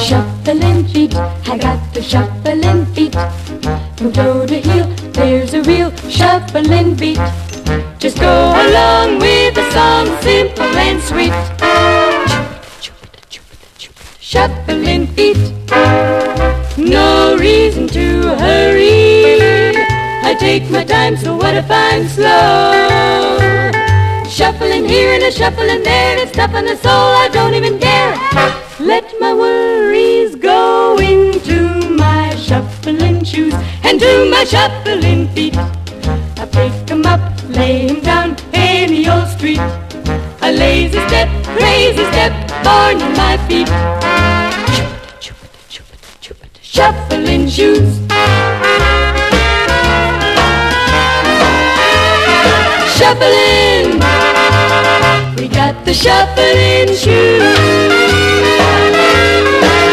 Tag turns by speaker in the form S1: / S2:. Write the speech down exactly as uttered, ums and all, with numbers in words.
S1: Shuffling feet, I got the shuffling feet. From toe to heel, there's a real shuffling beat. Just go along with the song, simple and sweet. Shuffling feet, no reason to hurry. I take my time, so what if I'm slow? Shuffling here and a shuffling there, it's tough on the soul, I don't even dare. Let my worries go into my shuffling shoes and to my shuffling feet. I pick 'em up, lay 'em down in the old street. A lazy step, crazy step, born in my feet. Shuffling shoes. Shuffling, we got the shuffling shoes.